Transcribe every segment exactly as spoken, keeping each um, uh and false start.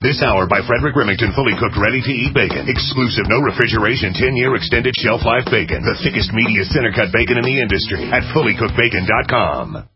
This hour by Frederick Remington, fully cooked, ready-to-eat bacon. Exclusive, no refrigeration, ten-year extended shelf life bacon. The thickest, meatiest, center-cut bacon in the industry at fully cooked bacon dot com.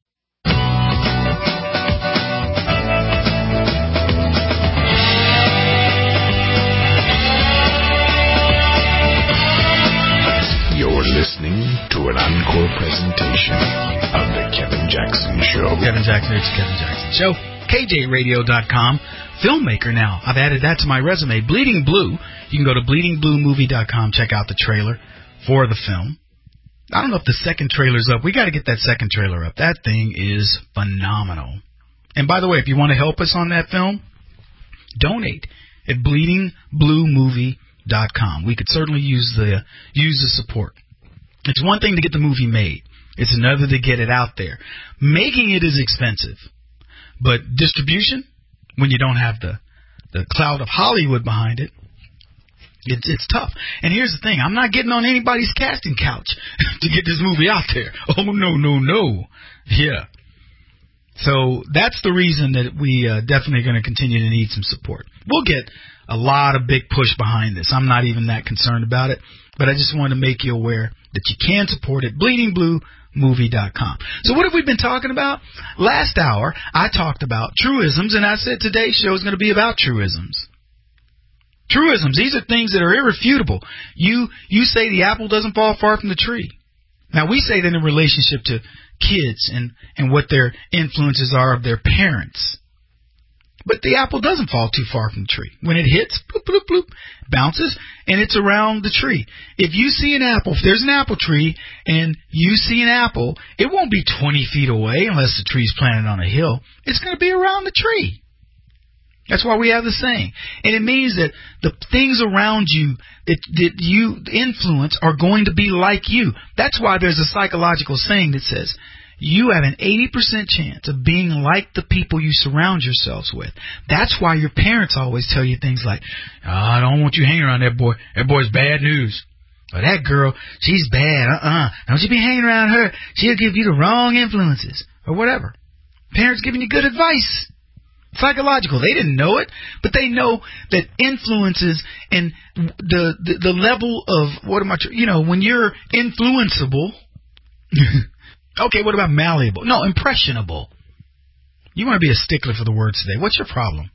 You're listening to an encore presentation of The Kevin Jackson Show. Kevin Jackson, it's Kevin Jackson Show. K J radio dot com. Filmmaker now. I've added that to my resume. Bleeding Blue. You can go to bleeding blue movie dot com, check out the trailer for the film. I don't know if the second trailer's up. We got to get that second trailer up. That thing is phenomenal. And by the way, if you want to help us on that film, donate at bleeding blue movie dot com. We could certainly use the use the support. It's one thing to get the movie made. It's another to get it out there. Making it is expensive. But distribution, when you don't have the, the cloud of Hollywood behind it, it's, it's tough. And here's the thing. I'm not getting on anybody's casting couch to get this movie out there. Oh, no, no, no. Yeah. So that's the reason that we uh, definitely going to continue to need some support. We'll get a lot of big push behind this. I'm not even that concerned about it. But I just want to make you aware that you can support it. bleeding blue movie dot com. So what have we been talking about? Last hour, I talked about truisms, and I said today's show is going to be about truisms. Truisms, these are things that are irrefutable. You you say the apple doesn't fall far from the tree. Now, we say that in relationship to kids and, and what their influences are of their parents. But the apple doesn't fall too far from the tree. When it hits, bloop, bloop, bloop, bounces, and it's around the tree. If you see an apple, if there's an apple tree, and you see an apple, it won't be twenty feet away unless the tree's planted on a hill. It's going to be around the tree. That's why we have the saying. And it means that the things around you that, that you influence are going to be like you. That's why there's a psychological saying that says, you have an eighty percent chance of being like the people you surround yourselves with. That's why your parents always tell you things like, oh, I don't want you hanging around that boy. That boy's bad news. Or that girl, she's bad. Uh-uh. Don't you be hanging around her. She'll give you the wrong influences. Or whatever. Parents giving you good advice. Psychological. They didn't know it, but they know that influences and the the, the level of, what am I, you know, when you're influenceable... Okay, what about malleable? No, impressionable. You want to be a stickler for the words today. What's your problem?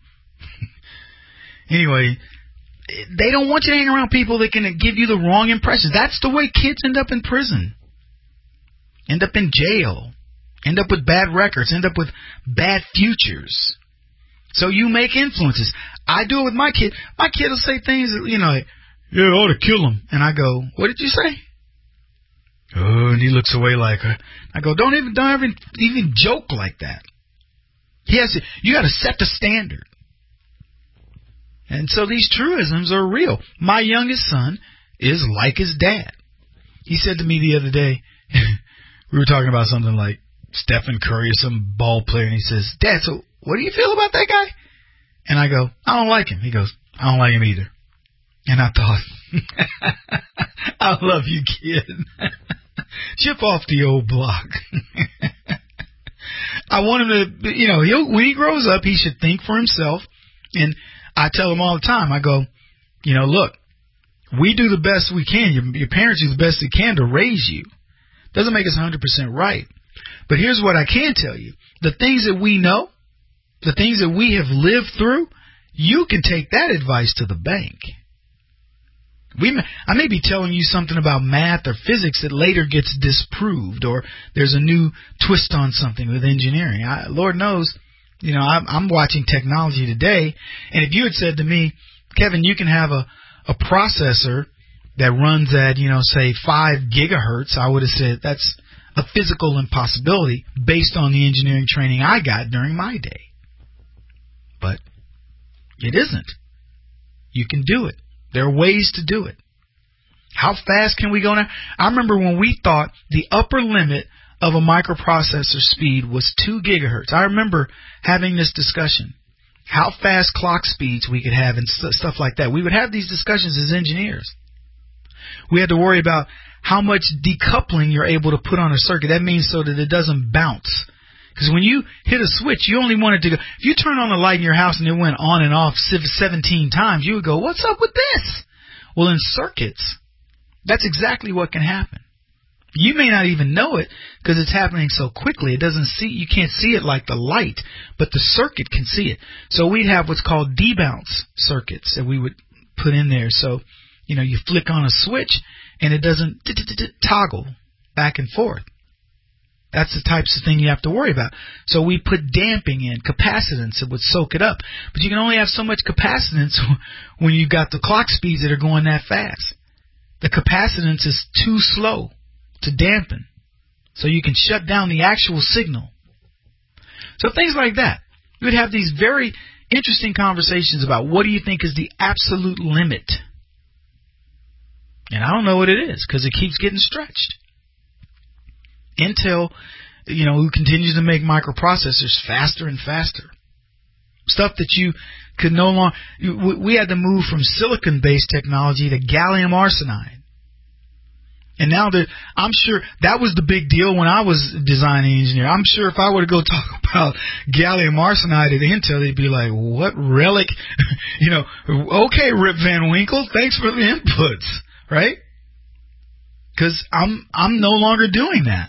Anyway, they don't want you to hang around people that can give you the wrong impressions. That's the way kids end up in prison. End up in jail. End up with bad records. End up with bad futures. So you make influences. I do it with my kid. My kid will say things that, you know, like, yeah, I ought to kill him. And I go, what did you say? Oh, and he looks away like her. I go, don't even, don't even, even joke like that. He has to, you got to set the standard. And so these truisms are real. My youngest son is like his dad. He said to me the other day, we were talking about something like Stephen Curry or some ball player, and he says, Dad, so what do you feel about that guy? And I go, I don't like him. He goes, I don't like him either. And I thought, I love you, kid. Chip off the old block. I want him to, you know, he'll, when he grows up, he should think for himself. And I tell him all the time, I go, you know, look, we do the best we can. Your, your parents do the best they can to raise you. Doesn't make us one hundred percent right. But here's what I can tell you. The things that we know, the things that we have lived through, you can take that advice to the bank. We may, I may be telling you something about math or physics that later gets disproved, or there's a new twist on something with engineering. I, Lord knows, you know, I'm, I'm watching technology today, and if you had said to me, Kevin, you can have a, a processor that runs at, you know, say five gigahertz, I would have said that's a physical impossibility based on the engineering training I got during my day. But it isn't. You can do it. There are ways to do it. How fast can we go now? I remember when we thought the upper limit of a microprocessor speed was two gigahertz. I remember having this discussion. How fast clock speeds we could have and st- stuff like that. We would have these discussions as engineers. We had to worry about how much decoupling you're able to put on a circuit. That means so that it doesn't bounce. Because when you hit a switch, you only want it to go. If you turn on the light in your house and it went on and off seventeen times, you would go, what's up with this? Well, in circuits, that's exactly what can happen. You may not even know it because it's happening so quickly. It doesn't see, you can't see it like the light, but the circuit can see it. So we'd have what's called debounce circuits that we would put in there. So, you know, you flick on a switch and it doesn't toggle back and forth. That's the types of thing you have to worry about. So we put damping in, capacitance that would soak it up. But you can only have so much capacitance when you've got the clock speeds that are going that fast. The capacitance is too slow to dampen. So you can shut down the actual signal. So things like that. You would have these very interesting conversations about what do you think is the absolute limit. And I don't know what it is because it keeps getting stretched. Intel, you know, who continues to make microprocessors faster and faster. Stuff that you could no longer... We had to move from silicon-based technology to gallium arsenide. And now that I'm sure that was the big deal when I was designing engineer. I'm sure if I were to go talk about gallium arsenide at Intel, they'd be like, what relic? you know, okay, Rip Van Winkle, thanks for the inputs, right? Because I'm I'm no longer doing that.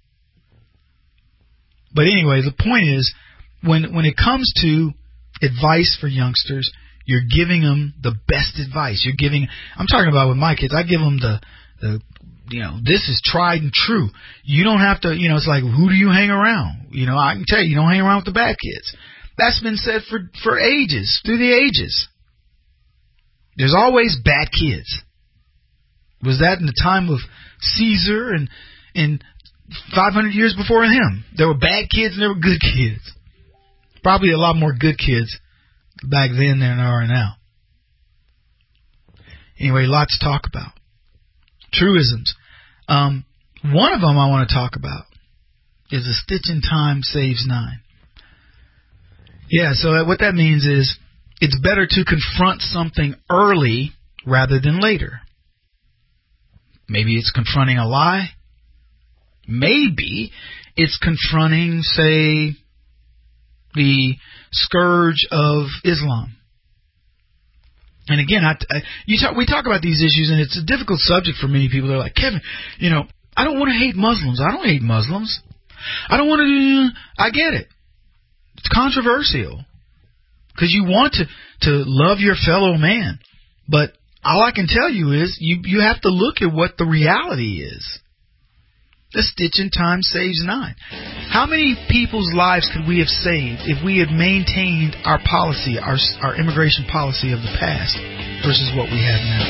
But anyway, the point is, when when it comes to advice for youngsters, you're giving them the best advice. You're giving, I'm talking about with my kids, I give them the, the, you know, this is tried and true. You don't have to, you know, it's like, who do you hang around? You know, I can tell you, you don't hang around with the bad kids. That's been said for, for ages, through the ages. There's always bad kids. Was that in the time of Caesar and, and five hundred years before him? There were bad kids and there were good kids. Probably a lot more good kids back then than there are now. Anyway, lots to talk about. Truisms. Um, one of them I want to talk about is a stitch in time saves nine. Yeah, so what that means is it's better to confront something early rather than later. Maybe it's confronting a lie. Maybe it's confronting, say, the scourge of Islam. And again, I, I, you talk, we talk about these issues, and it's a difficult subject for many people. They're like, Kevin, you know, I don't want to hate Muslims. I don't hate Muslims. I don't want to. I get it. It's controversial because you want to to love your fellow man, but all I can tell you is you you have to look at what the reality is. A stitch in time saves nine. How many people's lives could we have saved if we had maintained our policy, our our immigration policy of the past versus what we have now?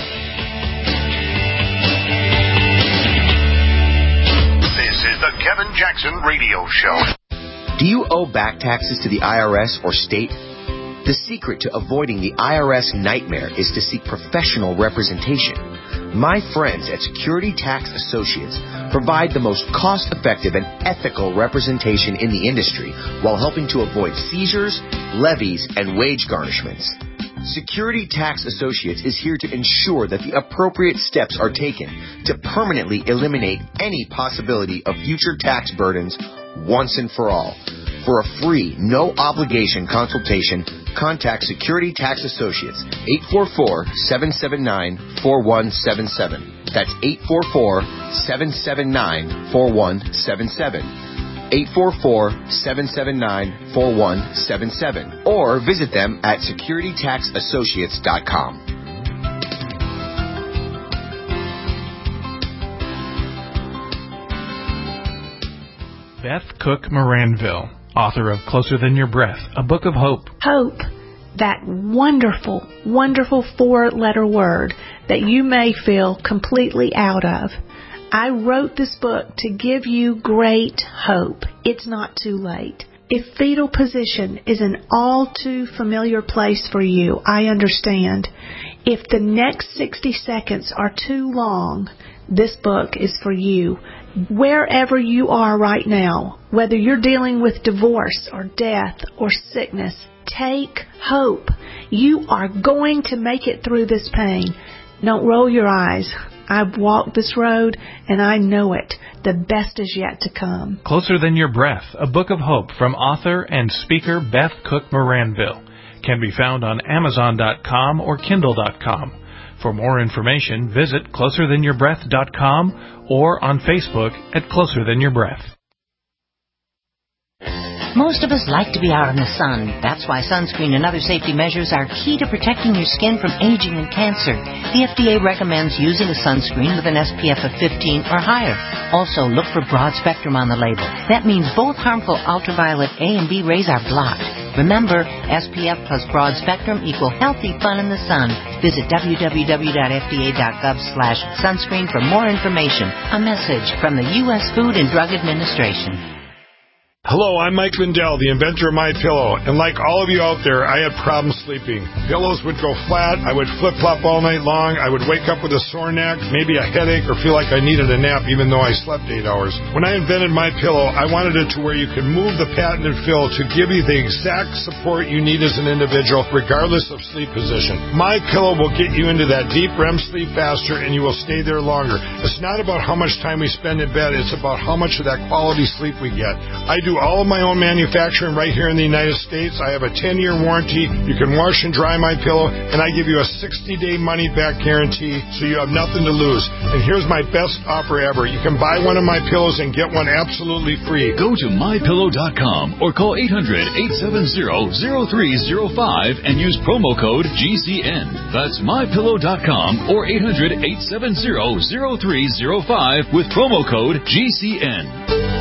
This is the Kevin Jackson Radio Show. Do you owe back taxes to the I R S or state? The secret to avoiding the I R S nightmare is to seek professional representation. My friends at Security Tax Associates provide the most cost-effective and ethical representation in the industry while helping to avoid seizures, levies, and wage garnishments. Security Tax Associates is here to ensure that the appropriate steps are taken to permanently eliminate any possibility of future tax burdens once and for all. For a free, no-obligation consultation, contact Security Tax Associates, eight four four, seven seven nine, four one seven seven. That's eight four four, seven seven nine, four one seven seven. eight four four, seven seven nine, four one seven seven. Or visit them at security tax associates dot com. Beth Cook Moranville, author of Closer Than Your Breath, a book of hope. Hope, that wonderful, wonderful four-letter word that you may feel completely out of. I wrote this book to give you great hope. It's not too late. If fetal position is an all too familiar place for you, I understand. If the next sixty seconds are too long, this book is for you. Wherever you are right now, whether you're dealing with divorce or death or sickness, take hope. You are going to make it through this pain. Don't roll your eyes. I've walked this road, and I know it. The best is yet to come. Closer Than Your Breath, a book of hope from author and speaker Beth Cook Moranville, can be found on Amazon dot com or Kindle dot com. For more information, visit closer than your breath dot com or on Facebook at Closer Than Your Breath. Most of us like to be out in the sun. That's why sunscreen and other safety measures are key to protecting your skin from aging and cancer. The F D A recommends using a sunscreen with an S P F of fifteen or higher. Also, look for broad spectrum on the label. That means both harmful ultraviolet A and B rays are blocked. Remember, S P F plus broad spectrum equal healthy fun in the sun. Visit w w w dot f d a dot gov slash sunscreen for more information. A message from the U S Food and Drug Administration. Hello, I'm Mike Lindell, the inventor of MyPillow, and like all of you out there, I had problems sleeping. Pillows would go flat, I would flip-flop all night long, I would wake up with a sore neck, maybe a headache, or feel like I needed a nap even though I slept eight hours. When I invented MyPillow, I wanted it to where you could move the patented fill to give you the exact support you need as an individual, regardless of sleep position. MyPillow will get you into that deep R E M sleep faster, and you will stay there longer. It's not about how much time we spend in bed, it's about how much of that quality sleep we get. I do all of my own manufacturing right here in the United States. I have a ten-year warranty. You can wash and dry my pillow, and I give you a sixty-day money-back guarantee, so you have nothing to lose. And here's my best offer ever. You can buy one of my pillows and get one absolutely free. Go to my pillow dot com or call eight hundred, eight seven zero, zero three zero five and use promo code G C N. That's my pillow dot com or eight hundred, eight seven zero, zero three zero five with promo code G C N.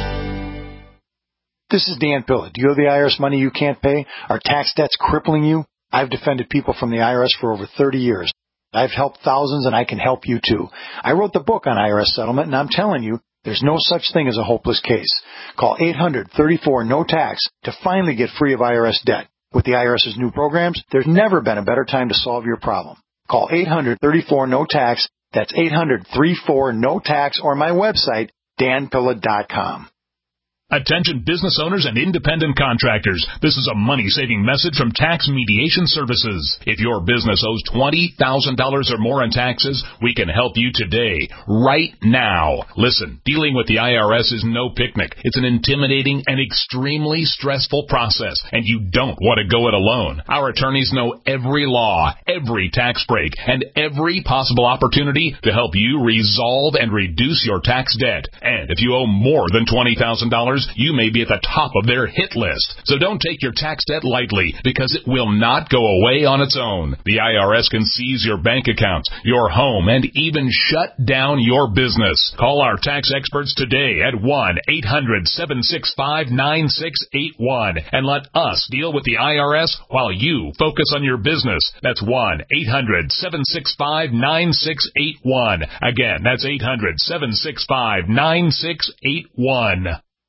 This is Dan Pilla. Do you owe the I R S money you can't pay? Are tax debts crippling you? I've defended people from the I R S for over thirty years. I've helped thousands, and I can help you too. I wrote the book on I R S settlement, and I'm telling you, there's no such thing as a hopeless case. Call eight hundred, thirty-four, no tax to finally get free of I R S debt. With the IRS's new programs, there's never been a better time to solve your problem. Call eight hundred, thirty-four, no tax. That's eight hundred, thirty-four, no tax, or my website, dan pilla dot com. Attention business owners and independent contractors. This is a money-saving message from Tax Mediation Services. If your business owes twenty thousand dollars or more in taxes, we can help you today, right now. Listen, dealing with the I R S is no picnic. It's an intimidating and extremely stressful process, and you don't want to go it alone. Our attorneys know every law, every tax break, and every possible opportunity to help you resolve and reduce your tax debt. And if you owe more than twenty thousand dollars, you may be at the top of their hit list. So don't take your tax debt lightly, because it will not go away on its own. The I R S can seize your bank accounts, your home, and even shut down your business. Call our tax experts today at one eight hundred, seven six five, nine six eight one and let us deal with the I R S while you focus on your business. That's one eight hundred, seven six five, nine six eight one. Again, that's eight hundred, seven six five, nine six eight one.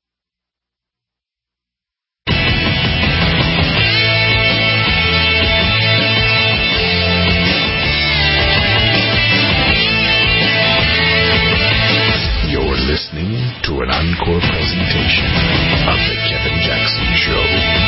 Listening to an encore presentation of The Kevin Jackson Show.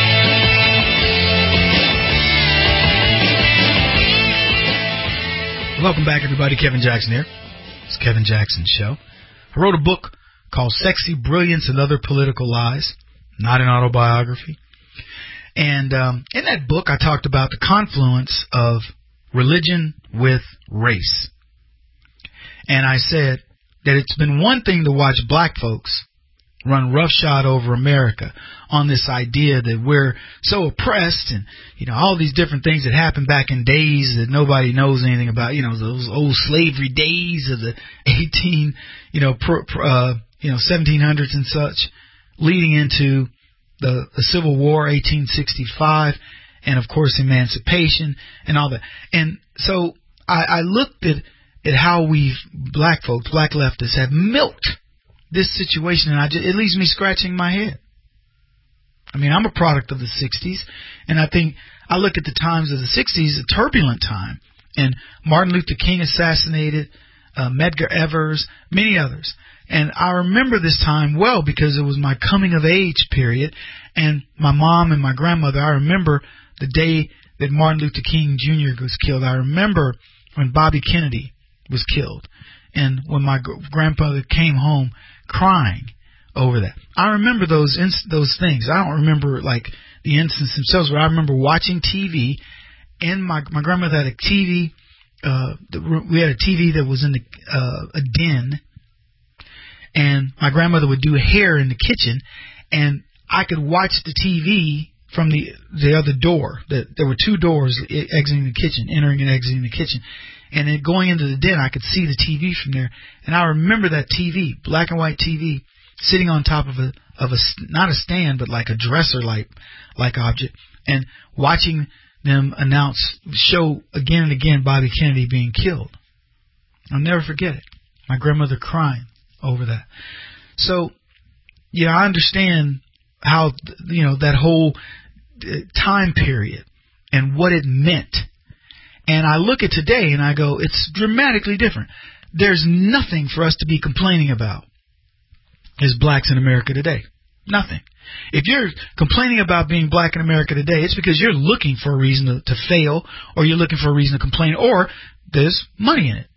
Welcome back, everybody. Kevin Jackson here. It's Kevin Jackson Show. I wrote a book called Sexy Brilliance and Other Political Lies, not an autobiography. And um, in that book, I talked about the confluence of religion with race. And I said that it's been one thing to watch black folks run roughshod over America on this idea that we're so oppressed and, you know, all these different things that happened back in days that nobody knows anything about, you know, those old slavery days of the eighteen, you know, pro, uh, you know, seventeen hundreds and such, leading into the, the Civil War, eighteen sixty-five, and of course emancipation and all that. And so I, I looked at at how we black folks, black leftists, have milked this situation, and I just, it leaves me scratching my head. I mean, I'm a product of the sixties, and I think I look at the times of the sixties, a turbulent time, and Martin Luther King assassinated, uh, Medgar Evers, many others. And I remember this time well because it was my coming of age period, and my mom and my grandmother, I remember the day that Martin Luther King Junior was killed. I remember when Bobby Kennedy was killed. And when my gr- grandfather came home crying over that, I remember those inst- those things. I don't remember like the instances themselves, but I remember watching T V. And my my grandmother had a T V. Uh, the, we had a T V that was in the, uh, a den, and my grandmother would do hair in the kitchen, and I could watch the T V from the the other door. That there were two doors exiting the kitchen, entering and exiting the kitchen, and then going into the den, I could see the T V from there. And I remember that T V, black and white T V, sitting on top of a of a not a stand, but like a dresser like like object, and watching them announce, show again and again Bobby Kennedy being killed. I'll never forget it. My grandmother crying over that. So, yeah, I understand how, you know, that whole time period and what it meant. And I look at today and I go, it's dramatically different. There's nothing for us to be complaining about as blacks in America today. Nothing. If you're complaining about being black in America today, it's because you're looking for a reason to, to fail, or you're looking for a reason to complain, or there's money in it.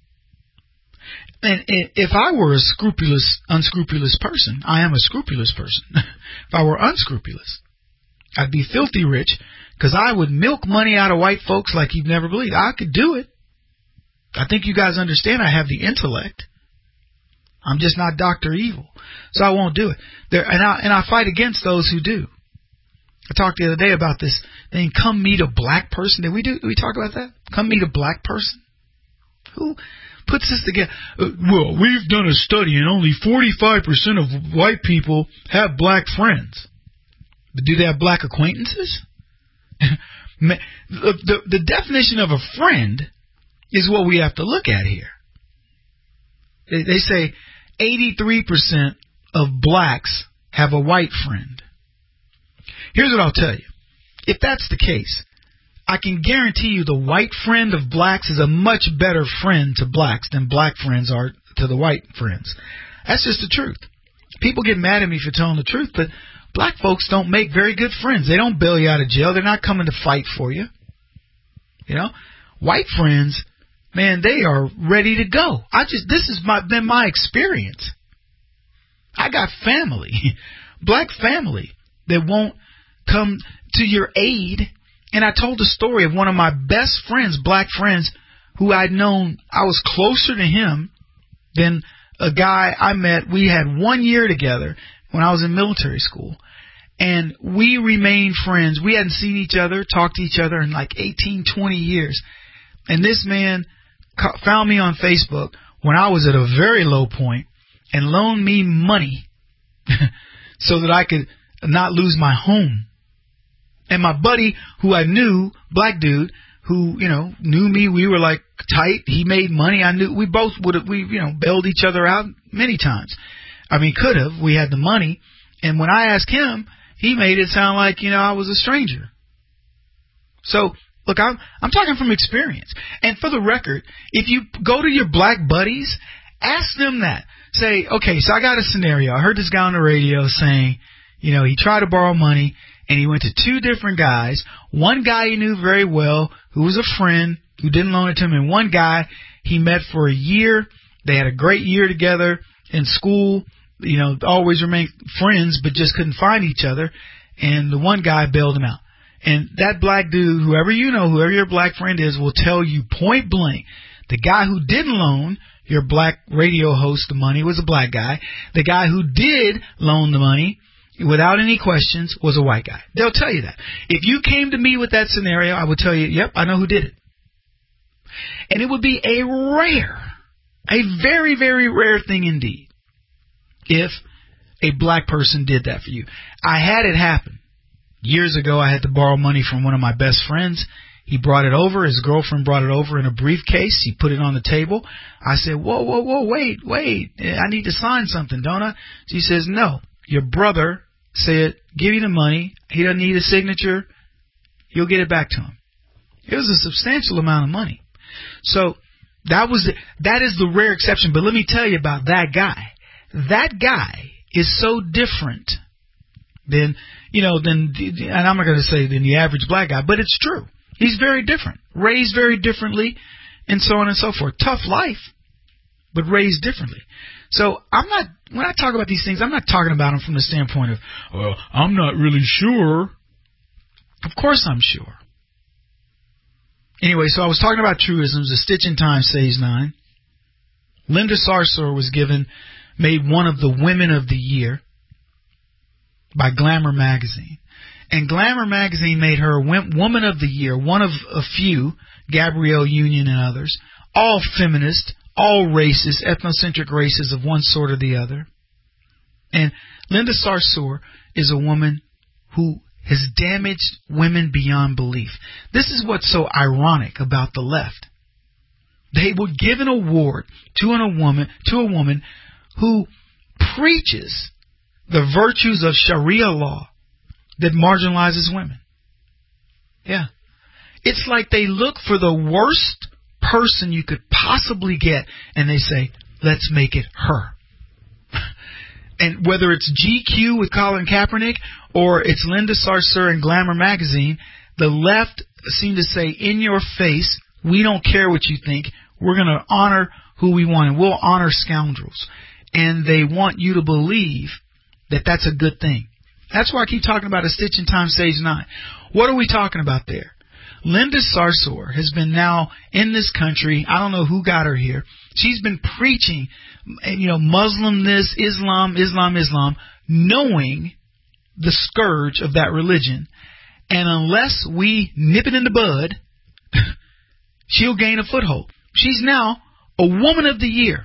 And if I were a scrupulous, unscrupulous person, I am a scrupulous person. If I were unscrupulous, I'd be filthy rich, because I would milk money out of white folks like you'd never believe. I could do it. I think you guys understand I have the intellect. I'm just not Doctor Evil, so I won't do it. There, and I and I fight against those who do. I talked the other day about this thing. Come meet a black person. Did we do? Did we talk about that? Come meet a black person. Who puts this together? Uh, well, we've done a study, and only forty-five percent of white people have black friends. But do they have black acquaintances? the, the the definition of a friend is what we have to look at here. They, they say eighty-three percent of blacks have a white friend. Here's what I'll tell you. If that's the case, I can guarantee you the white friend of blacks is a much better friend to blacks than black friends are to the white friends. That's just the truth. People get mad at me for telling the truth, but black folks don't make very good friends. They don't bail you out of jail. They're not coming to fight for you. You know, white friends, man, they are ready to go. I just this has my, been my experience. I got family, black family, that won't come to your aid. And I told the story of one of my best friends, black friends, who I'd known. I was closer to him than a guy I met. We had one year together when I was in military school. And we remained friends. We hadn't seen each other, talked to each other in like eighteen, twenty years. And this man found me on Facebook when I was at a very low point and loaned me money so that I could not lose my home. And my buddy, who I knew, black dude, who, you know, knew me, we were like tight. He made money. I knew we both would have, we, you know, bailed each other out many times. I mean, could have. We had the money. And when I asked him, he made it sound like, you know, I was a stranger. So, look, I'm, I'm talking from experience. And for the record, if you go to your black buddies, ask them that. Say, okay, so I got a scenario. I heard this guy on the radio saying, you know, he tried to borrow money, and he went to two different guys. One guy he knew very well, who was a friend, who didn't loan it to him, and one guy he met for a year. They had a great year together in school, you know, always remained friends, but just couldn't find each other. And the one guy bailed him out. And that black dude, whoever you know, whoever your black friend is, will tell you point blank, the guy who didn't loan your black radio host the money was a black guy. The guy who did loan the money, without any questions, was a white guy. They'll tell you that. If you came to me with that scenario, I would tell you, yep, I know who did it. And it would be a rare, a very, very rare thing indeed if a black person did that for you. I had it happen. Years ago, I had to borrow money from one of my best friends. He brought it over. His girlfriend brought it over in a briefcase. He put it on the table. I said, whoa, whoa, whoa, wait, wait. I need to sign something, don't I? She says, no. Your brother said, give you the money. He doesn't need a signature. You'll get it back to him. It was a substantial amount of money. So that was the, that is the rare exception. But let me tell you about that guy. That guy is so different than, you know, than, and I'm not going to say than the average black guy, but it's true. He's very different, raised very differently, and so on and so forth. Tough life. but raised differently. So I'm not, when I talk about these things, I'm not talking about them from the standpoint of, well, I'm not really sure. Of course I'm sure. Anyway, so I was talking about truisms. A stitch in time saves nine. Linda Sarsour was given, made one of the Women of the Year by Glamour magazine. And Glamour magazine made her Woman of the Year, one of a few, Gabrielle Union and others, all feminist, all racist, ethnocentric races of one sort or the other. And Linda Sarsour is a woman who has damaged women beyond belief. This is what's so ironic about the left. They would give an award to a woman, to a woman who preaches the virtues of Sharia law that marginalizes women. Yeah. It's like they look for the worst person you could possibly get, and they say, let's make it her. And whether it's G Q with Colin Kaepernick or it's Linda Sarsour in Glamour magazine, the left seem to say, in your face, we don't care what you think. We're going to honor who we want, and we'll honor scoundrels. And they want you to believe that that's a good thing. That's why I keep talking about a stitch in time saves nine. What are we talking about there? Linda Sarsour has been now in this country. I don't know who got her here. She's been preaching, you know, Muslim this, Islam, Islam, Islam, knowing the scourge of that religion. And unless we nip it in the bud, she'll gain a foothold. She's now a Woman of the Year.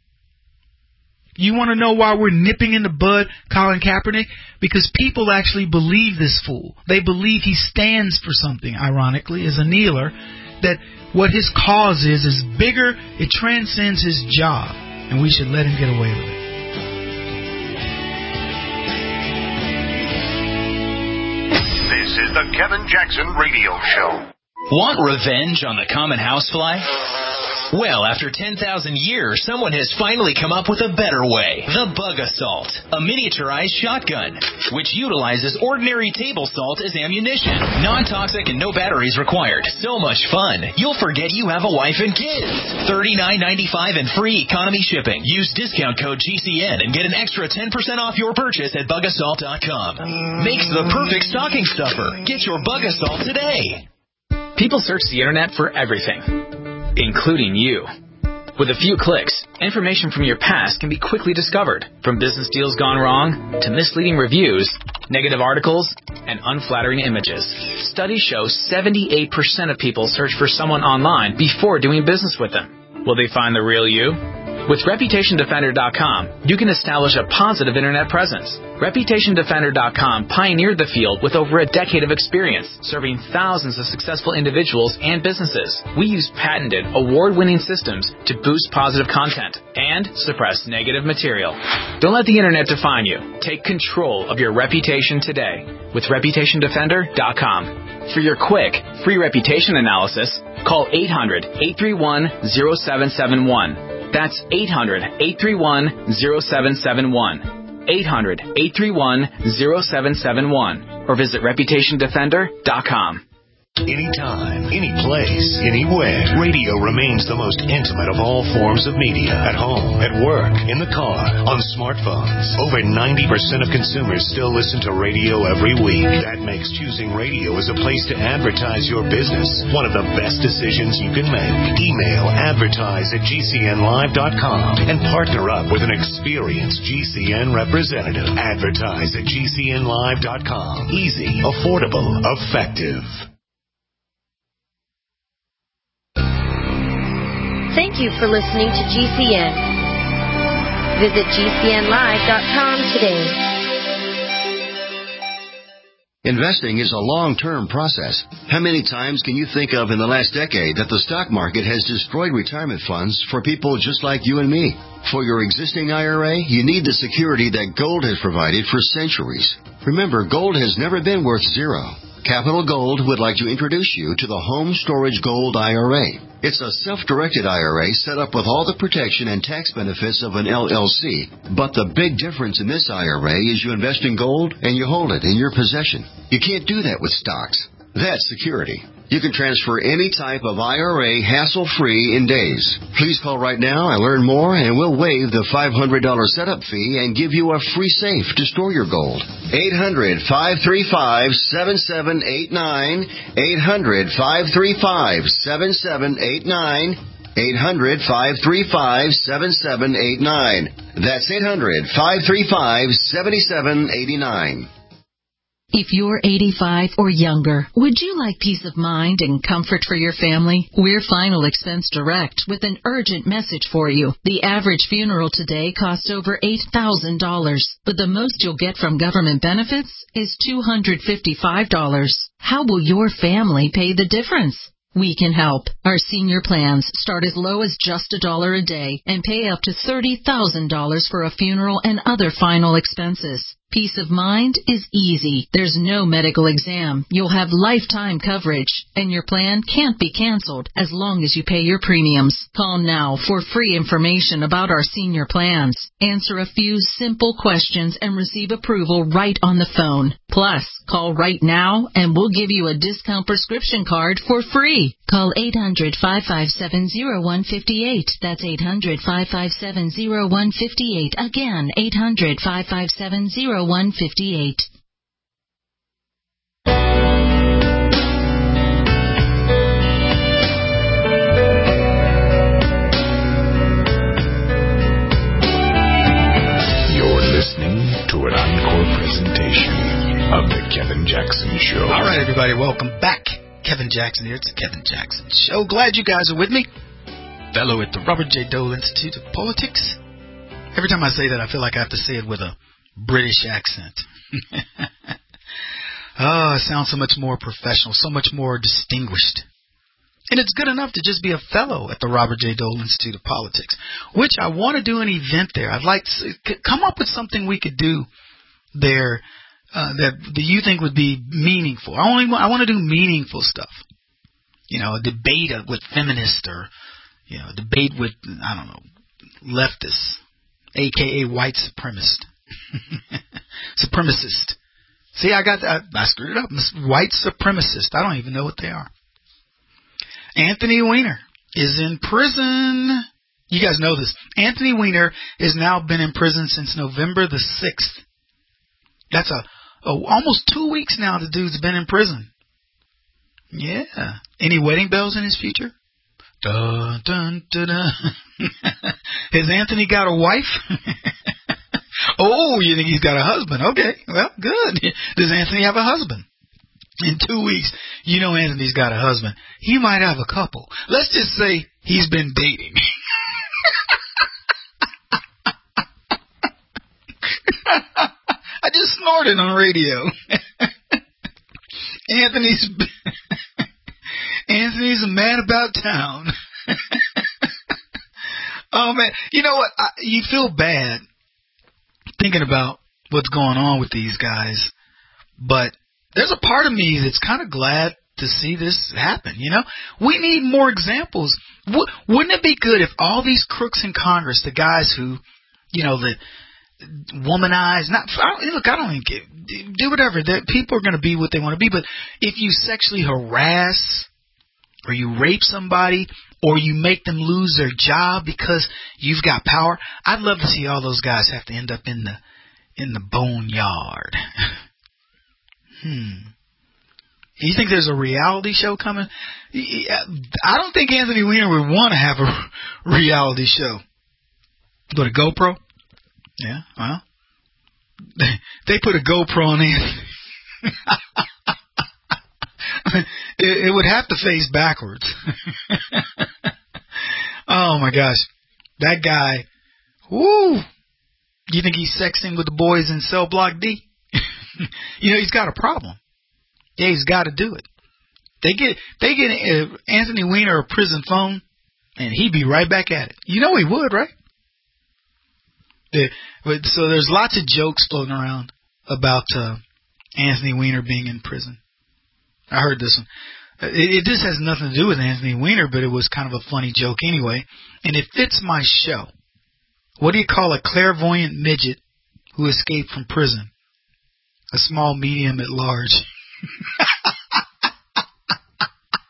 You want to know why we're nipping in the bud Colin Kaepernick? Because people actually believe this fool. They believe he stands for something, ironically, as a kneeler, that what his cause is is bigger, it transcends his job, and we should let him get away with it. This is the Kevin Jackson Radio Show. Want revenge on the common housefly? Well, after ten thousand years, someone has finally come up with a better way. The Bug Assault, a miniaturized shotgun, which utilizes ordinary table salt as ammunition. Non-toxic and no batteries required. So much fun, you'll forget you have a wife and kids. thirty-nine ninety-five and free economy shipping. Use discount code G C N and get an extra ten percent off your purchase at bug assault dot com. Makes the perfect stocking stuffer. Get your Bug Assault today. People search the internet for everything, including you. With a few clicks, information from your past can be quickly discovered, from business deals gone wrong to misleading reviews, negative articles, and unflattering images. Studies show seventy-eight percent of people search for someone online before doing business with them. Will they find the real you? With Reputation Defender dot com, you can establish a positive internet presence. Reputation Defender dot com pioneered the field with over a decade of experience, serving thousands of successful individuals and businesses. We use patented, award-winning systems to boost positive content and suppress negative material. Don't let the internet define you. Take control of your reputation today with Reputation Defender dot com. For your quick, free reputation analysis, call eight hundred, eight three one, zero seven seven one. That's eight hundred, eight three one, zero seven seven one. eight hundred, eight three one, zero seven seven one. Or visit Reputation Defender dot com. Anytime, any place, anywhere. Radio remains the most intimate of all forms of media. At home, at work, in the car, on smartphones. Over ninety percent of consumers still listen to radio every week. That makes choosing radio as a place to advertise your business one of the best decisions you can make. Email advertise at G C N live dot com and partner up with an experienced G C N representative. Advertise at G C N live dot com. Easy, affordable, effective. Thank you for listening to G C N. Visit G C N live dot com today. Investing is a long-term process. How many times can you think of in the last decade that the stock market has destroyed retirement funds for people just like you and me? For your existing I R A, you need the security that gold has provided for centuries. Remember, gold has never been worth zero. Capital Gold would like to introduce you to the Home Storage Gold I R A. It's a self-directed I R A set up with all the protection and tax benefits of an L L C. But the big difference in this I R A is you invest in gold and you hold it in your possession. You can't do that with stocks. That's security. You can transfer any type of I R A hassle-free in days. Please call right now and learn more, and we'll waive the five hundred dollars setup fee and give you a free safe to store your gold. eight hundred, five three five, seven seven eight nine. eight hundred, five three five, seven seven eight nine. eight hundred, five three five, seven seven eight nine. That's eight hundred, five three five, seven seven eight nine. If you're eighty-five or younger, would you like peace of mind and comfort for your family? We're Final Expense Direct with an urgent message for you. The average funeral today costs over eight thousand dollars, but the most you'll get from government benefits is two hundred fifty-five dollars. How will your family pay the difference? We can help. Our senior plans start as low as just a dollar a day and pay up to thirty thousand dollars for a funeral and other final expenses. Peace of mind is easy. There's no medical exam. You'll have lifetime coverage, and your plan can't be canceled as long as you pay your premiums. Call now for free information about our senior plans. Answer a few simple questions and receive approval right on the phone. Plus, call right now and we'll give you a discount prescription card for free. Call eight hundred, five five seven, zero one five eight. That's eight hundred, five five seven, zero one five eight. Again, eight hundred, five five seven, zero one five eight. You're listening to an encore presentation of The Kevin Jackson Show. All right, everybody, welcome back. Kevin Jackson here. It's the Kevin Jackson Show. Glad you guys are with me. Fellow at the Robert J. Dole Institute of Politics. Every time I say that, I feel like I have to say it with a British accent. Oh, it sounds so much more professional, so much more distinguished. And it's good enough to just be a fellow at the Robert J. Dole Institute of Politics, which I want to do an event there. I'd like to come up with something we could do there uh, that, that you think would be meaningful. I only want, I want to do meaningful stuff. You know, a debate with feminists, or, you know, a debate with, I don't know, leftists, a k a white supremacist. Supremacist. See, I got that. I screwed it up. White supremacist. I don't even know what they are. Anthony Weiner is in prison. You guys know this. Anthony Weiner has now been in prison since November the sixth. That's a, a almost two weeks now the dude's been in prison. Yeah. Any wedding bells in his future? Dun, dun, dun, dun. Has Anthony got a wife? Oh, you think he's got a husband? Okay, well, good. Does Anthony have a husband? In two weeks, you know Anthony's got a husband. He might have a couple. Let's just say he's been dating. I just snorted on radio. Anthony's Anthony's a man about town. Oh, man. You know what? I, you feel bad thinking about what's going on with these guys, but there's a part of me that's kind of glad to see this happen. You know, we need more examples. W- wouldn't it be good if all these crooks in Congress, the guys who, you know, the womanize, not I don't, look, I don't even get, do whatever. That people are going to be what they want to be, but if you sexually harass or you rape somebody, or you make them lose their job because you've got power, I'd love to see all those guys have to end up in the in the boneyard. hmm. You think there's a reality show coming? I don't think Anthony Weiner would want to have a reality show. Go to GoPro? Yeah, well, they put a GoPro on Anthony. It, it would have to face backwards. Oh my gosh. That guy, whoo. You think he's sexting with the boys in Cell Block D? You know, he's got a problem. Yeah, he's got to do it. They get they get uh, Anthony Weiner a prison phone, and he'd be right back at it. You know he would, right? The, so there's lots of jokes floating around about uh, Anthony Weiner being in prison. I heard this one. It, it just has nothing to do with Anthony Weiner, but it was kind of a funny joke anyway. And it fits my show. What do you call a clairvoyant midget who escaped from prison? A small medium at large.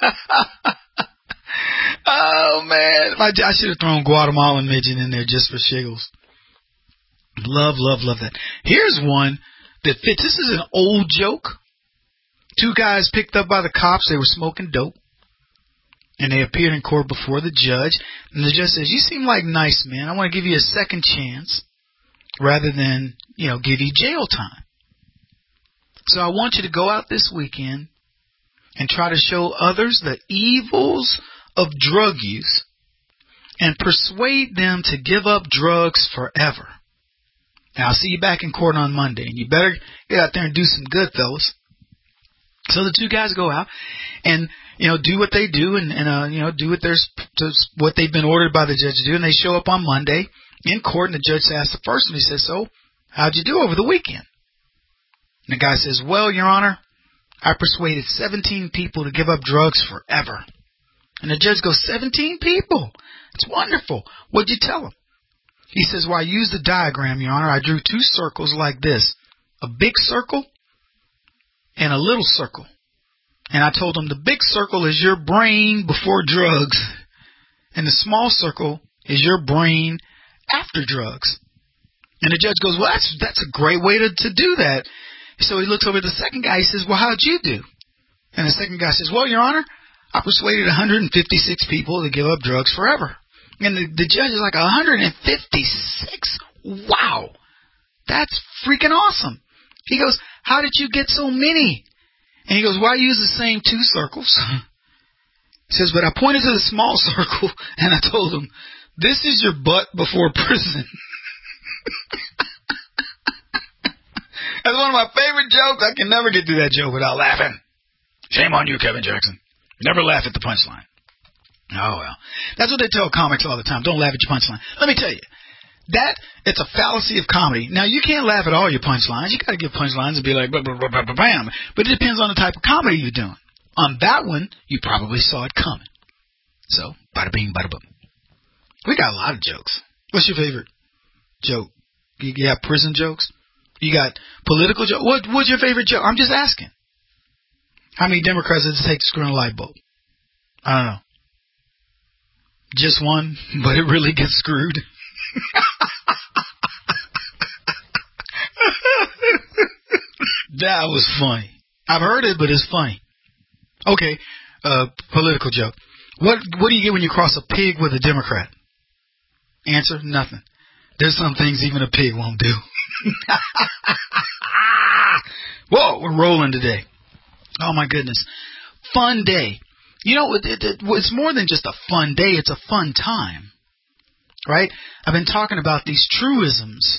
Oh, man. I, I should have thrown Guatemalan midget in there just for shiggles. Love, love, love that. Here's one that fits. This is an old joke. Two guys picked up by the cops. They were smoking dope. And they appeared in court before the judge. And the judge says, you seem like nice men. I want to give you a second chance rather than, you know, give you jail time. So I want you to go out this weekend and try to show others the evils of drug use and persuade them to give up drugs forever. Now, I'll see you back in court on Monday, and you better get out there and do some good, fellas. So the two guys go out and, you know, do what they do and, and uh, you know, do what, they're, what they've been ordered by the judge to do, and they show up on Monday in court, and the judge asks the first one, he says, so, how'd you do over the weekend? And the guy says, well, Your Honor, I persuaded seventeen people to give up drugs forever. And the judge goes, seventeen people? It's wonderful. What'd you tell them? He says, well, I used the diagram, Your Honor. I drew two circles like this, a big circle and a little circle. And I told them the big circle is your brain before drugs, and the small circle is your brain after drugs. And the judge goes, well, that's that's a great way to, to do that. So he looks over at the second guy. He says, well, how'd you do? And the second guy says, well, Your Honor, I persuaded one hundred fifty-six people to give up drugs forever. And the, the judge is like, one hundred fifty-six? Wow. That's freaking awesome. He goes, how did you get so many? And he goes, well, I use the same two circles. He says, but I pointed to the small circle and I told him, this is your butt before prison. That's one of my favorite jokes. I can never get through that joke without laughing. Shame on you, Kevin Jackson. Never laugh at the punchline. Oh, well. That's what they tell comics all the time. Don't laugh at your punchline. Let me tell you, that, it's a fallacy of comedy. Now, you can't laugh at all your punchlines. You got to give punchlines and be like, blah, blah, blah, blah, blah, bam. But it depends on the type of comedy you're doing. On that one, you probably saw it coming. So, bada bing, bada boom. We got a lot of jokes. What's your favorite joke? You got prison jokes? You got political jokes? What, what's your favorite joke? I'm just asking. How many Democrats does it take to screw in a light bulb? I don't know. Just one, but it really gets screwed. That was funny. I've heard it, but it's funny. Okay, uh, political joke. What what do you get when you cross a pig with a Democrat? Answer, nothing. There's some things even a pig won't do. Whoa, we're rolling today. Oh, my goodness. Fun day. You know, it, it, it's more than just a fun day. It's a fun time. Right? I've been talking about these truisms.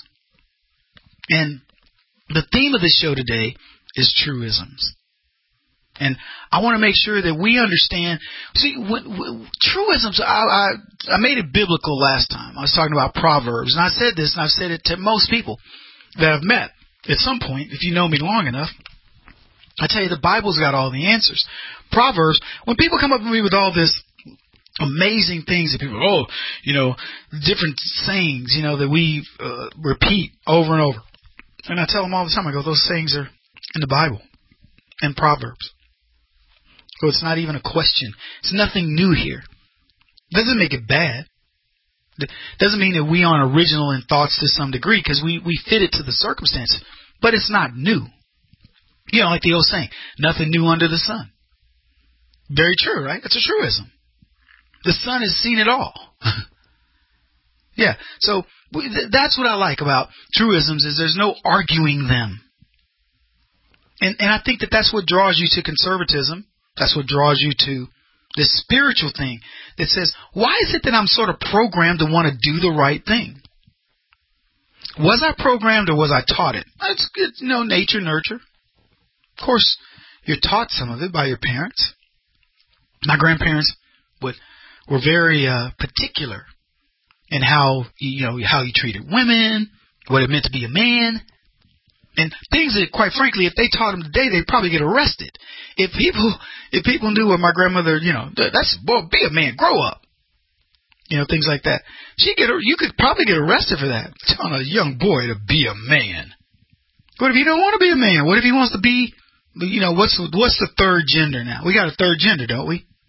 And the theme of this show today is truisms. And I want to make sure that we understand. See, when, when, truisms, I, I, I made it biblical last time. I was talking about Proverbs. And I said this, and I've said it to most people that I've met at some point, if you know me long enough. I tell you, the Bible's got all the answers. Proverbs, when people come up to me with all this amazing things that people, oh, you know, different sayings, you know, that we uh, repeat over and over. And I tell them all the time, I go, those sayings are in the Bible, in Proverbs. So it's not even a question. It's nothing new here. It doesn't make it bad. It doesn't mean that we aren't original in thoughts to some degree, because we, we fit it to the circumstances. But it's not new. You know, like the old saying, nothing new under the sun. Very true, right? It's a truism. The sun has seen it all. Yeah, so that's what I like about truisms, is there's no arguing them. And and I think that that's what draws you to conservatism. That's what draws you to this spiritual thing that says, why is it that I'm sort of programmed to want to do the right thing? Was I programmed or was I taught it? It's, it's you know, nature, nurture. Of course, you're taught some of it by your parents. My grandparents would, were very uh, particular in how you know how you treated women, what it meant to be a man, and things that, quite frankly, if they taught them today, they'd probably get arrested. If people if people knew what my grandmother, you know, that's boy, be a man, grow up, you know, things like that. She get you could probably get arrested for that, telling a young boy to be a man. What if he don't want to be a man? What if he wants to be, you know, what's what's the third gender now? We got a third gender, don't we?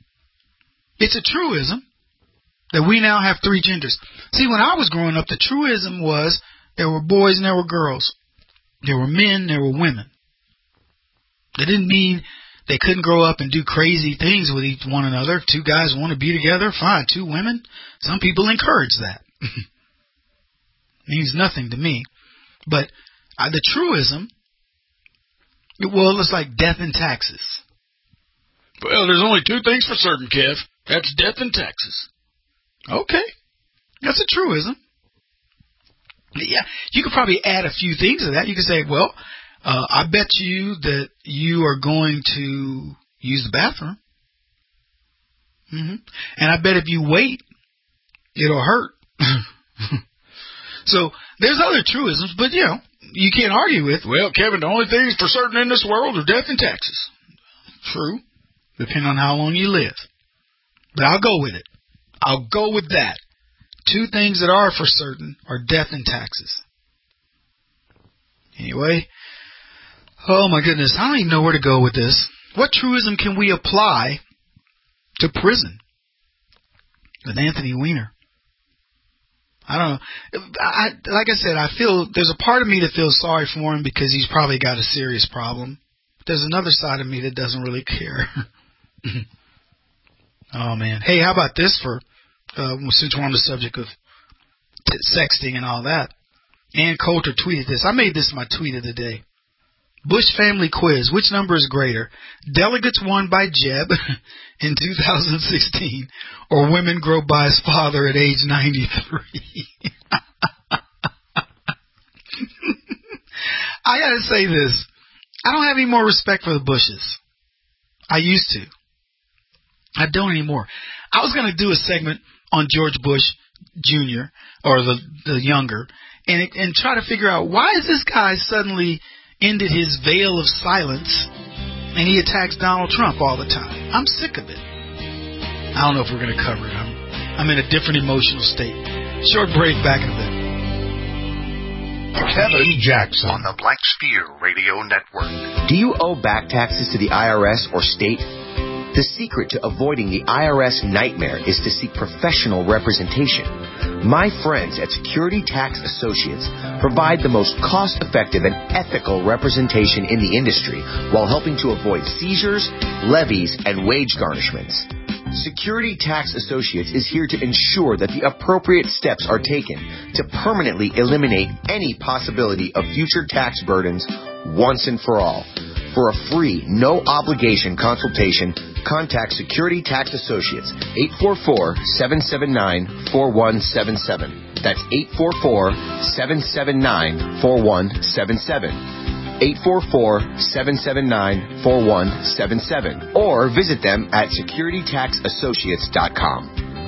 It's a truism that we now have three genders. See, when I was growing up, the truism was there were boys and there were girls. There were men, there were women. That didn't mean they couldn't grow up and do crazy things with each one another. Two guys want to be together, fine. Two women, some people encourage that. Means nothing to me. But uh, the truism, well, it's like death and taxes. Well, there's only two things for certain, Kev. That's death and taxes. Okay. That's a truism. Yeah, you could probably add a few things to that. You could say, well, uh, I bet you that you are going to use the bathroom. Mm-hmm. And I bet if you wait, it'll hurt. So there's other truisms, but, you know, you can't argue with, well, Kevin, the only things for certain in this world are death and taxes. True, depending on how long you live. But I'll go with it. I'll go with that. Two things that are for certain are death and taxes. Anyway, oh my goodness, I don't even know where to go with this. What truism can we apply to prison with Anthony Weiner? I don't know. I, like I said, I feel there's a part of me that feels sorry for him because he's probably got a serious problem. There's another side of me that doesn't really care. Oh man. Hey, how about this for uh, since we're on the subject of t- sexting and all that? Ann Coulter tweeted this. I made this my tweet of the day. Bush family quiz. Which number is greater? Delegates won by Jeb in two thousand sixteen or women grow by his father at age ninety-three? I gotta say this. I don't have any more respect for the Bushes. I used to. I don't anymore. I was going to do a segment on George Bush Junior or the the younger and it, and try to figure out why is this guy suddenly ended his veil of silence and he attacks Donald Trump all the time. I'm sick of it. I don't know if we're going to cover it. I'm, I'm in a different emotional state. Short break, back in a bit. Kevin Jackson on the Black Spear Radio Network. Do you owe back taxes to the I R S or state? The secret to avoiding the I R S nightmare is to seek professional representation. My friends at Security Tax Associates provide the most cost-effective and ethical representation in the industry while helping to avoid seizures, levies, and wage garnishments. Security Tax Associates is here to ensure that the appropriate steps are taken to permanently eliminate any possibility of future tax burdens once and for all. For a free, no-obligation consultation, contact Security Tax Associates, eight four four, seven seven nine, four one seven seven. That's eight four four, seven seven nine, four one seven seven. eight four four, seven seven nine, four one seven seven. Or visit them at security tax associates dot com.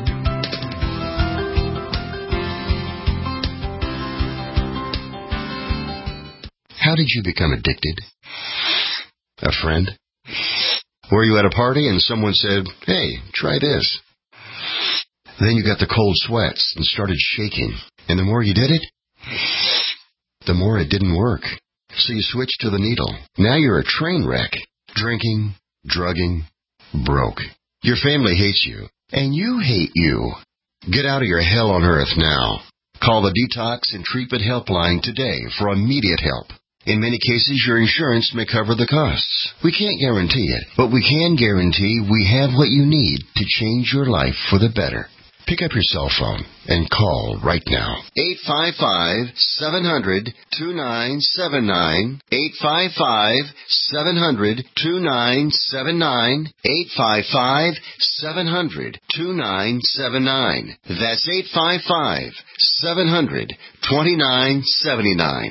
How did you become addicted? A friend? Were you at a party and someone said, hey, try this? Then you got the cold sweats and started shaking. And the more you did it, the more it didn't work. So you switched to the needle. Now you're a train wreck. Drinking, drugging, broke. Your family hates you. And you hate you. Get out of your hell on earth now. Call the Detox and Treatment Helpline today for immediate help. In many cases, your insurance may cover the costs. We can't guarantee it, but we can guarantee we have what you need to change your life for the better. Pick up your cell phone and call right now. eight five five, seven hundred, two nine seven nine. eight five five, seven hundred, two nine seven nine. eight five five, seven hundred, two nine seven nine. That's eight five five, seven hundred, two nine seven nine.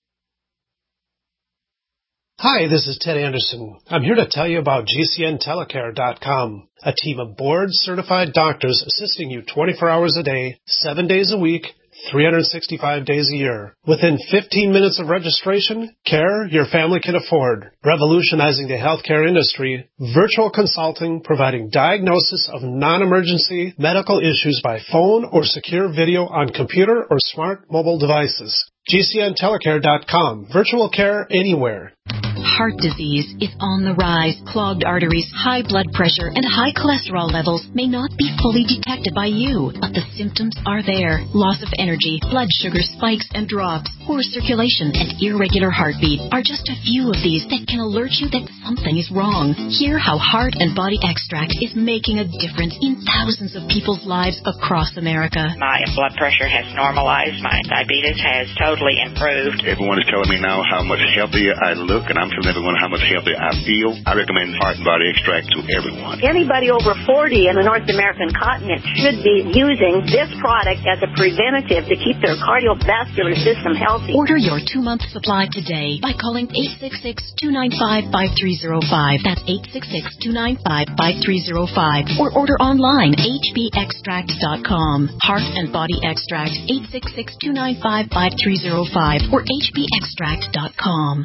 Hi, this is Ted Anderson. I'm here to tell you about G C N telecare dot com, a team of board-certified doctors assisting you twenty-four hours a day, seven days a week, three hundred sixty-five days a year. Within fifteen minutes of registration, care your family can afford. Revolutionizing the healthcare industry, virtual consulting providing diagnosis of non-emergency medical issues by phone or secure video on computer or smart mobile devices. G C N telecare dot com. Virtual care anywhere. heart disease is on the rise. Clogged arteries, high blood pressure, and high cholesterol levels may not be fully detected by you, but the symptoms are there. Loss of energy, blood sugar spikes and drops, poor circulation, and irregular heartbeat are just a few of these that can alert you that something is wrong. Hear how Heart and Body Extract is making a difference in thousands of people's lives across America. My blood pressure has normalized. My diabetes has totally improved. Everyone is telling me now how much healthier I look, and I'm telling everyone how much healthier I feel. I recommend Heart and Body Extract to everyone. Anybody over forty in the North American continent should be using this product as a preventative to keep their cardiovascular system healthy. Order your two-month supply today by calling eight six six, two nine five, five three zero five. That's eight six six, two nine five, five three zero five. Or order online, h b extract dot com. Heart and Body Extract, eight six six, two nine five, five three zero five or h b extract dot com.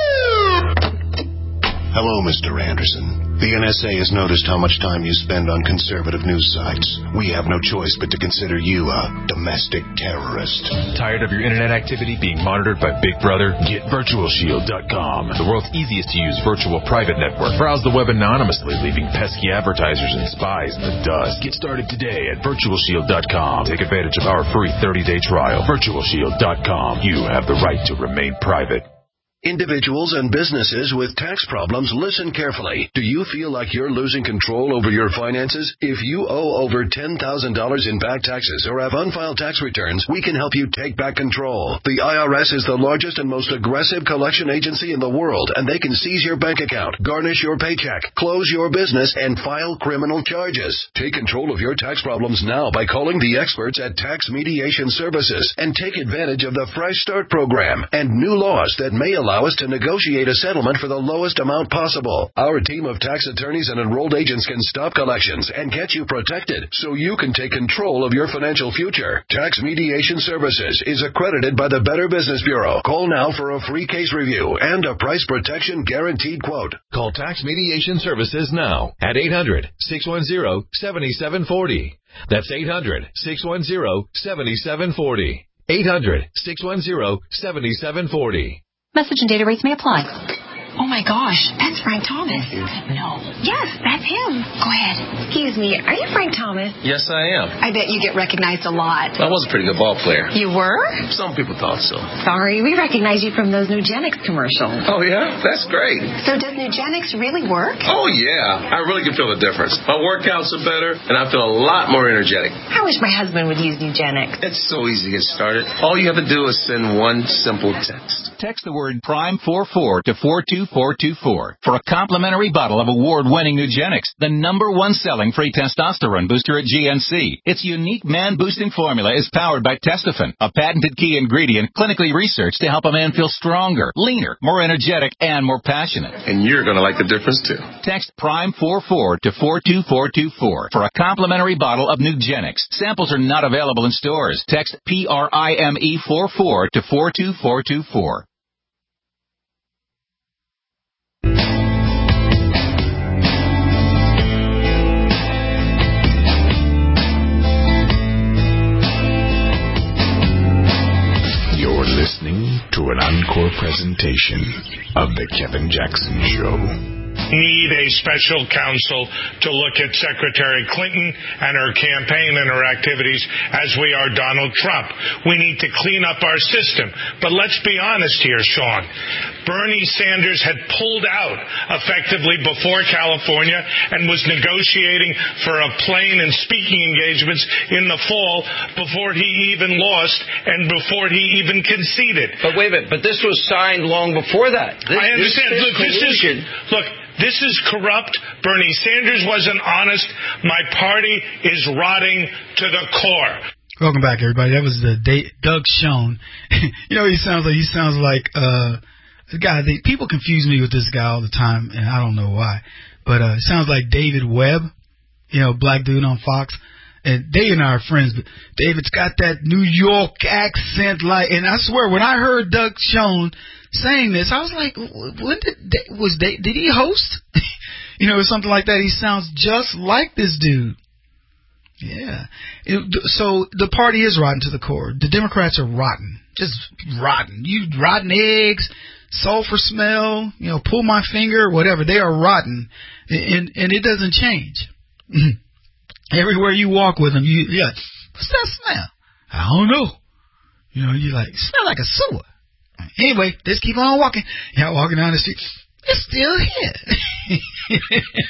Hello, Mister Anderson. The N S A has noticed how much time you spend on conservative news sites. We have no choice but to consider you a domestic terrorist. Tired of your internet activity being monitored by Big Brother? Get virtual shield dot com, the world's easiest to use virtual private network. Browse the web anonymously, leaving pesky advertisers and spies in the dust. Get started today at virtual shield dot com. Take advantage of our free thirty-day trial. virtual shield dot com. You have the right to remain private. Individuals and businesses with tax problems, listen carefully. Do you feel like you're losing control over your finances? If you owe over ten thousand dollars in back taxes or have unfiled tax returns, we can help you take back control. The I R S is the largest and most aggressive collection agency in the world, and they can seize your bank account, garnish your paycheck, close your business, and file criminal charges. Take control of your tax problems now by calling the experts at Tax Mediation Services and take advantage of the Fresh Start program and new laws that may allow Allow us to negotiate a settlement for the lowest amount possible. Our team of tax attorneys and enrolled agents can stop collections and get you protected so you can take control of your financial future. Tax Mediation Services is accredited by the Better Business Bureau. Call now for a free case review and a price protection guaranteed quote. Call Tax Mediation Services now at eight hundred, six one zero, seven seven four zero. That's eight hundred, six one zero, seven seven four zero. eight hundred, six one zero, seven seven four zero. Message and data rates may apply. Oh my gosh, that's Frank Thomas. No. Yes, that's him. Go ahead. Excuse me, are you Frank Thomas? Yes, I am. I bet you get recognized a lot. I was a pretty good ball player. You were? Some people thought so. Sorry, we recognize you from those Nugenics commercials. Oh, yeah? That's great. So does Nugenics really work? Oh, yeah. I really can feel the difference. My workouts are better, and I feel a lot more energetic. I wish my husband would use Nugenics. It's so easy to get started. All you have to do is send one simple text. Text the word Prime forty-four to four two four two four for a complimentary bottle of award-winning Nugenics, the number one selling free testosterone booster at G N C. Its unique man-boosting formula is powered by Testofen, a patented key ingredient clinically researched to help a man feel stronger, leaner, more energetic, and more passionate. And you're going to like the difference, too. Text Prime forty-four to four two four two four for a complimentary bottle of Nugenics. Samples are not available in stores. Text P R I M E forty-four to four two four two four. Listening to an encore presentation of The Kevin Jackson Show. Need a special counsel to look at Secretary Clinton and her campaign and her activities as we are Donald Trump. We need to clean up our system. But let's be honest here, Sean. Bernie Sanders had pulled out effectively before California and was negotiating for a plane and speaking engagements in the fall before he even lost and before he even conceded. But wait a minute, but this was signed long before that. This, I understand. This, look, this is, look, this is corrupt. Bernie Sanders wasn't honest. My party is rotting to the core. Welcome back, everybody. That was the Doug Schoen. You know, he sounds like he sounds like uh, the guy. They, people confuse me with this guy all the time, and I don't know why. But uh, it sounds like David Webb, you know, black dude on Fox. And Dave and I are friends, but David's got that New York accent, like, and I swear, when I heard Doug Schoen saying this, I was like, when did was Dave, did he host? You know, or something like that. He sounds just like this dude. Yeah. It, so the party is rotten to the core. The Democrats are rotten, just rotten. You rotten eggs, sulfur smell, you know, pull my finger, whatever. They are rotten, and and it doesn't change. Everywhere you walk with them, you yeah, what's that smell? I don't know. You know, you like smell like a sewer. Anyway, just keep on walking. Y'all walking down the street. It's still here.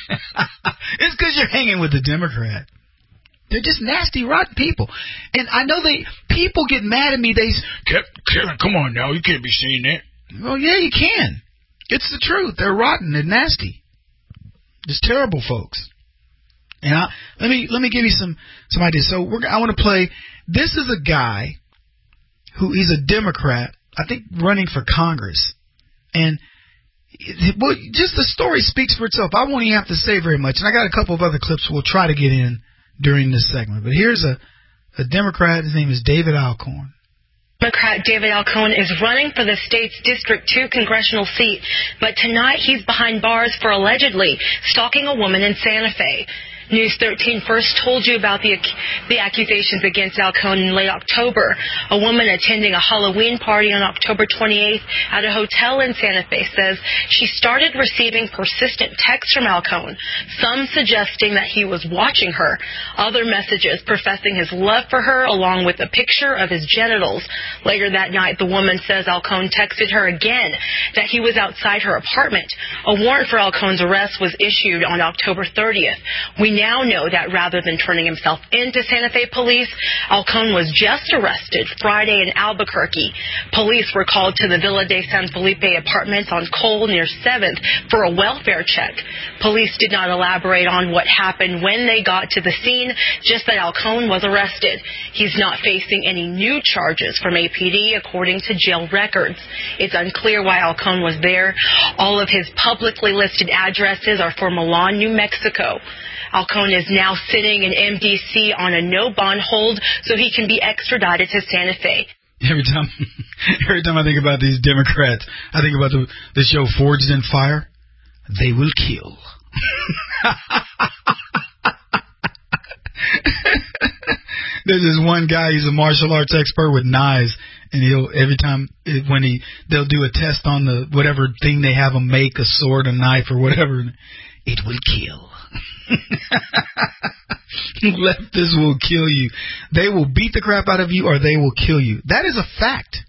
It's because you're hanging with the Democrat. They're just nasty, rotten people. And I know they people get mad at me. They Kevin, come on now, you can't be saying that. Well, yeah, you can. It's the truth. They're rotten and nasty. Just terrible folks. And I, let me let me give you some some ideas. So we're, I want to play. This is a guy who he's a Democrat, I think, running for Congress, and well, just the story speaks for itself. I won't even have to say very much. And I got a couple of other clips we'll try to get in during this segment. But here's a a Democrat. His name is David Alcorn. Democrat David Alcorn is running for the state's District two congressional seat, but tonight he's behind bars for allegedly stalking a woman in Santa Fe. News thirteen first told you about the the accusations against Alcorn in late October. A woman attending a Halloween party on October twenty-eighth at a hotel in Santa Fe says she started receiving persistent texts from Alcorn, some suggesting that he was watching her, other messages professing his love for her along with a picture of his genitals. Later that night, the woman says Alcorn texted her again that he was outside her apartment. A warrant for Alcorn's arrest was issued on October thirtieth. We now know that rather than turning himself into Santa Fe police, Alcorn was just arrested Friday in Albuquerque. Police were called to the Villa de San Felipe apartments on Cole near seventh for a welfare check. Police did not elaborate on what happened when they got to the scene, just that Alcorn was arrested. He's not facing any new charges from A P D, according to jail records. It's unclear why Alcorn was there. All of his publicly listed addresses are for Milan, New Mexico. Alcorn is now sitting in M D C on a no-bond hold so he can be extradited to Santa Fe. Every time every time I think about these Democrats, I think about the, the show Forged in Fire. They will kill. There's this one guy, he's a martial arts expert with knives, and he'll every time when he they'll do a test on the whatever thing they have him make, a sword, a knife, or whatever, it will kill. Leftists will kill you. They will beat the crap out of you, or they will kill you. That is a fact.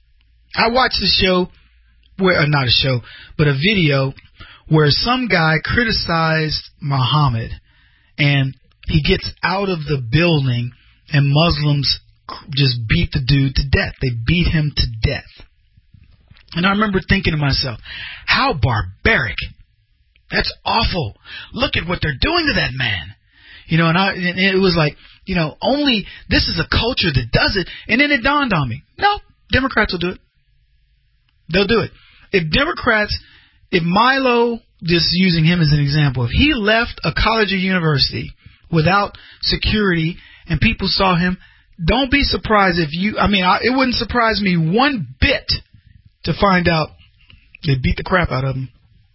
I watched a show where, uh, not a show, but a video where some guy criticized Muhammad, and he gets out of the building, and Muslims just beat the dude to death. They beat him to death. And I remember thinking to myself, how barbaric. That's awful. Look at what they're doing to that man. You know, and, I, and it was like, you know, only this is a culture that does it. And then it dawned on me, no, Democrats will do it. They'll do it. If Democrats, if Milo, just using him as an example, if he left a college or university without security and people saw him, don't be surprised if you, I mean, I, it wouldn't surprise me one bit to find out they beat the crap out of him.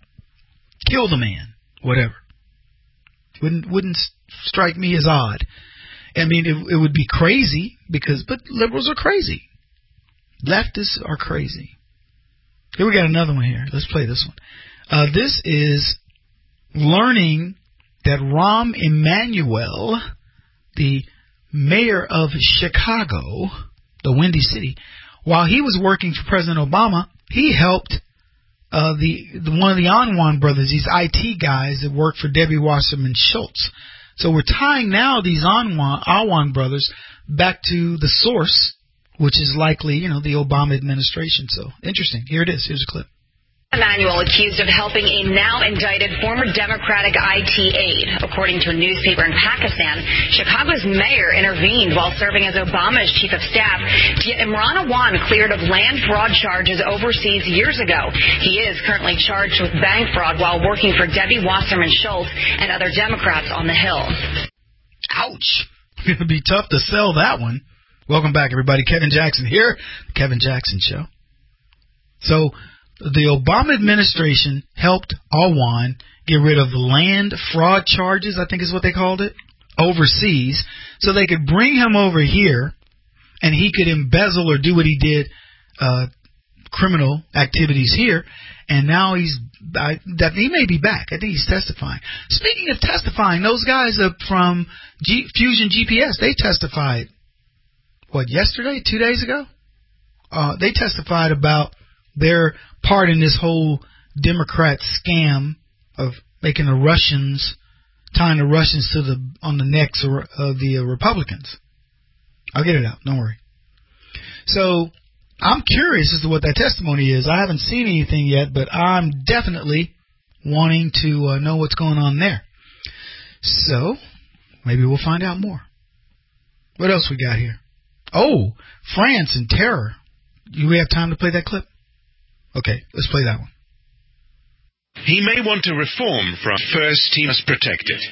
Kill the man, whatever. Wouldn't wouldn't strike me as odd. I mean, it, it would be crazy because, but liberals are crazy. Leftists are crazy. Here we got another one here. Let's play this one. Uh, this is learning that Rahm Emanuel, the mayor of Chicago, the Windy City, while he was working for President Obama, he helped Uh, the, the one of the Anwan brothers, these I T guys that work for Debbie Wasserman Schultz. So we're tying now these Anwan, Anwan brothers back to the source, which is likely, you know, the Obama administration. So interesting. Here it is. Here's a clip. Emanuel accused of helping a now indicted former Democratic I T aide. According to a newspaper in Pakistan, Chicago's mayor intervened while serving as Obama's chief of staff to get Imran Awan cleared of land fraud charges overseas years ago. He is currently charged with bank fraud while working for Debbie Wasserman Schultz and other Democrats on the Hill. Ouch. It's going to be tough to sell that one. Welcome back, everybody. Kevin Jackson here, The Kevin Jackson Show. So, the Obama administration helped Awan get rid of land fraud charges, I think is what they called it, overseas, so they could bring him over here and he could embezzle or do what he did uh, criminal activities here, and now he's I, that he may be back. I think he's testifying. Speaking of testifying, those guys up from G, Fusion G P S, they testified, what, yesterday, two days ago? Uh, they testified about their part in this whole Democrat scam of making the Russians, tying the Russians to the on the necks of, of the uh, Republicans. I'll get it out. Don't worry. So I'm curious as to what that testimony is. I haven't seen anything yet, but I'm definitely wanting to uh, know what's going on there. So maybe we'll find out more. What else we got here? Oh, France and terror. Do we have time to play that clip? Okay, let's play that one. He may want to reform France. First, he must protect it.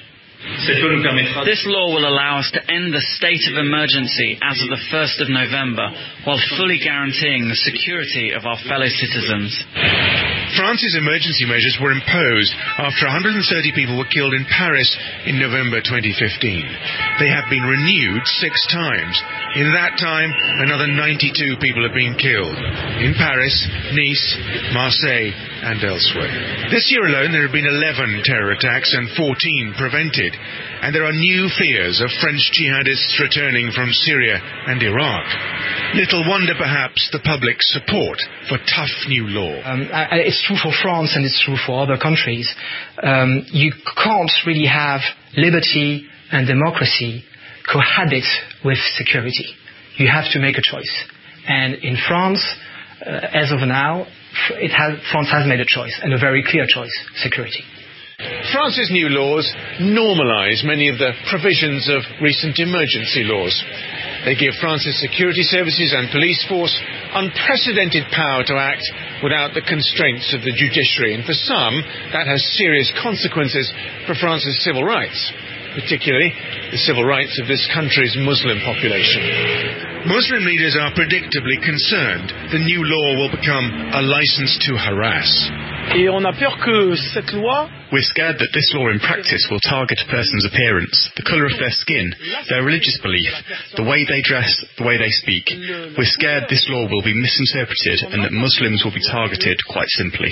This law will allow us to end the state of emergency as of the first of November, while fully guaranteeing the security of our fellow citizens. France's emergency measures were imposed after one hundred thirty people were killed in Paris in November twenty fifteen. They have been renewed six times. In that time, another ninety-two people have been killed in Paris, Nice, Marseille, and elsewhere. This year alone, there have been eleven terror attacks and fourteen prevented. And there are new fears of French jihadists returning from Syria and Iraq. Little wonder, perhaps, the public's support for tough new law. Um, it's true for France and it's true for other countries. Um, you can't really have liberty and democracy cohabit with security. You have to make a choice. And in France, uh, as of now, it has, France has made a choice, and a very clear choice: security. France's new laws normalise many of the provisions of recent emergency laws. They give France's security services and police force unprecedented power to act without the constraints of the judiciary, and for some, that has serious consequences for France's civil rights, particularly the civil rights of this country's Muslim population. Muslim leaders are predictably concerned the new law will become a license to harass. Et on a peur que cette loi... We're scared that this law in practice will target a person's appearance, the colour of their skin, their religious belief, the way they dress, the way they speak. We're scared this law will be misinterpreted and that Muslims will be targeted, quite simply.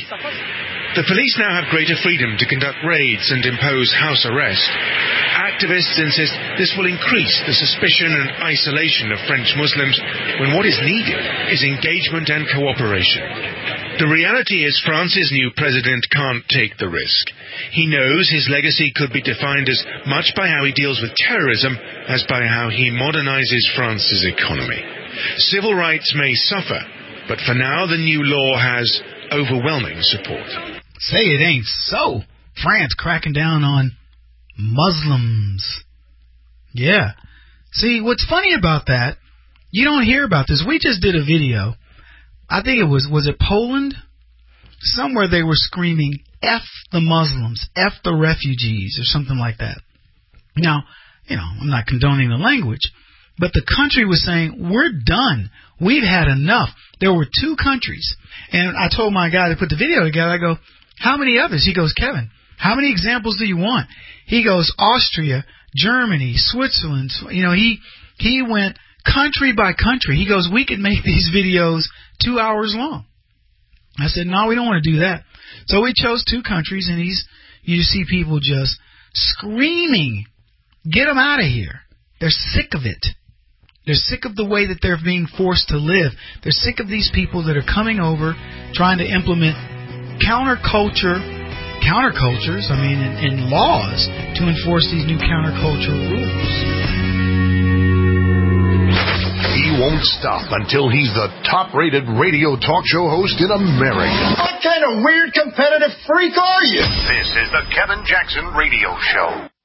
The police now have greater freedom to conduct raids and impose house arrest. Activists insist this will increase the suspicion and isolation of French Muslims when what is needed is engagement and cooperation. The reality is France's new president can't take the risk. He knows his legacy could be defined as much by how he deals with terrorism as by how he modernizes France's economy. Civil rights may suffer, but for now the new law has overwhelming support. Say it ain't so. France cracking down on Muslims. Yeah. See, what's funny about that, you don't hear about this. We just did a video. I think it was, was it Poland? Somewhere they were screaming, F the Muslims, F the refugees, or something like that. Now, you know, I'm not condoning the language, but the country was saying, we're done. We've had enough. There were two countries. And I told my guy to put the video together, I go, how many others? He goes, Kevin, how many examples do you want? He goes, Austria, Germany, Switzerland. You know, he he went country by country. He goes, we could make these videos two hours long. I said, no, we don't want to do that. So we chose two countries, and he's, you see people just screaming, get them out of here. They're sick of it. They're sick of the way that they're being forced to live. They're sick of these people that are coming over trying to implement counterculture, countercultures, I mean, and, and laws to enforce these new counterculture rules. He won't stop until he's the top-rated radio talk show host in America. What kind of weird competitive freak are you? This is the Kevin Jackson Radio Show.